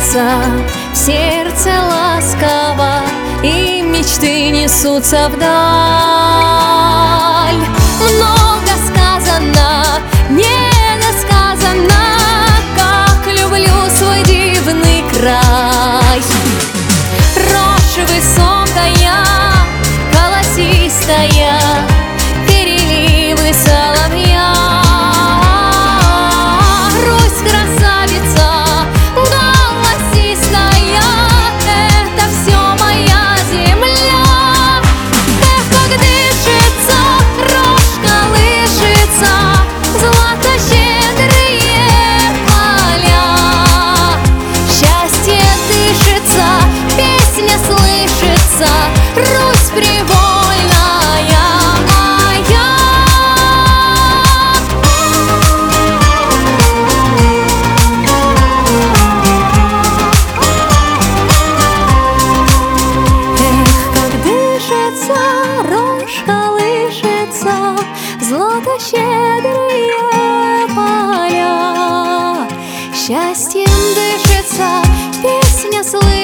льется в сердце ласково, и мечты несутся вдаль. Много сказано, недосказано, как люблю свой дивный край. Рожь высокая, колосистая, переливы соловья. Русь красавица, голосистая, это все моя земля. Эх, как дышится, рожь колышется, злато-щедрые поля. Счастье дышится, песня слышится, Русь привольная моя. Эх, как дышится, рожь колышется, злато-щедрые поля. Счастьем дышится, песня слышится,